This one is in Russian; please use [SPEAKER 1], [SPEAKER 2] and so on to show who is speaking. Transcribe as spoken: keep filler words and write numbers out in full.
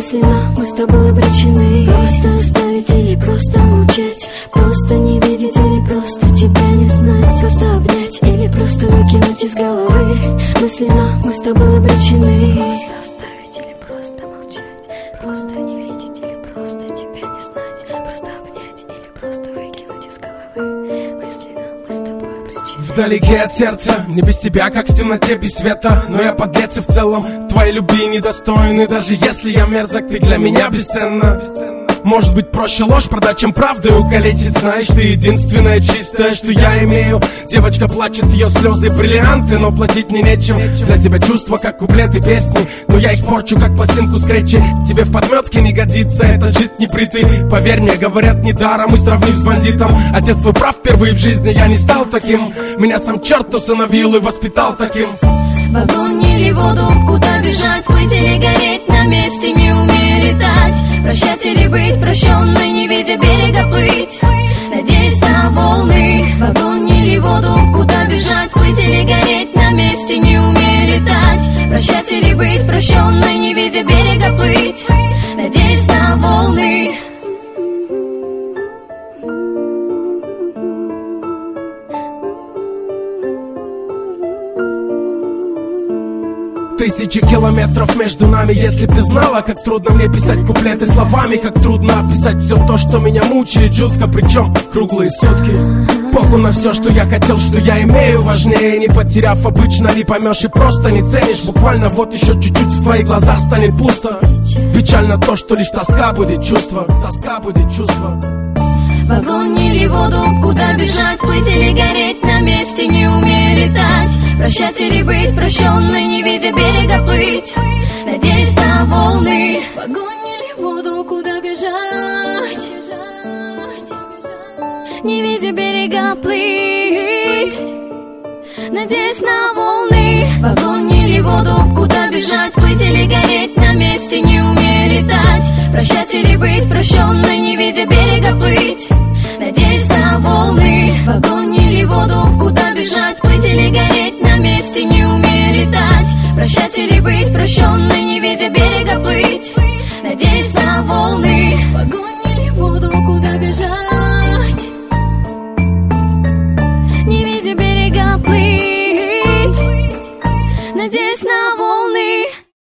[SPEAKER 1] Мысленно мы с тобой обречены. Просто оставить или просто молчать, просто не видеть или просто тебя не знать, просто обнять или просто выкинуть из головы. Мысленно мы с тобой обречены. Просто оставить или просто молчать, просто не видеть или просто тебя не знать, просто обнять или просто выкинуть из головы. Мысленно мы с тобой обречены.
[SPEAKER 2] Вдалеке от сердца, не без тебя, как в темноте без света. Но я подлец и в целом твоей любви недостойный. Даже если я мерзок, ты для меня бесценна. Может быть, проще ложь продать, чем правду укалечить. Знаешь, ты единственное чистое, что я имею. Девочка плачет, ее слезы бриллианты, но платить мне нечем. Для тебя чувства, как куплеты песни, но я их порчу, как пластинку скретчи. Тебе в подметке не годится этот жид непритый. Поверь мне, говорят недаром, и сравнив с бандитом. Отец твой прав, впервые в жизни я не стал таким. Меня сам черт усыновил и воспитал таким.
[SPEAKER 1] В огонь или воду, куда бежать, плыть или гореть, на месте не умею летать. Прощать или быть прощенной, не видя берега плыть, надеясь на волны. В огонь или воду, куда бежать, плыть или гореть, на месте не умею летать. Прощать или быть прощенной, не видя берега плыть, надеясь на волны.
[SPEAKER 2] Тысячи километров между нами. Если б ты знала, как трудно мне писать куплеты словами, как трудно описать все то, что меня мучает жутко, причем круглые сутки. Похуй на все, что я хотел, что я имею, важнее. Не потеряв, обычно не поймешь и просто не ценишь. Буквально вот еще чуть-чуть в твоих глазах станет пусто. Печально то, что лишь тоска будет чувство. Тоска будет чувство.
[SPEAKER 1] В огонь или воду, куда бежать, плыть или гореть, на месте не умею летать. Прощать или быть прощенной, не видя берега плыть, надеясь на волны. В огонь или воду, куда бежать, не видя берега плыть, надеясь на волны. В огонь или воду, куда бежать, плыть или гореть, на месте не умею летать. Прощать или быть прощенной, не видя берега плыть, надеясь на волны. В огонь или воду, куда бежать, плыть или гореть, на месте не умею летать. Прощать или быть прощенной, не видя берега плыть, надеясь на волны. В огонь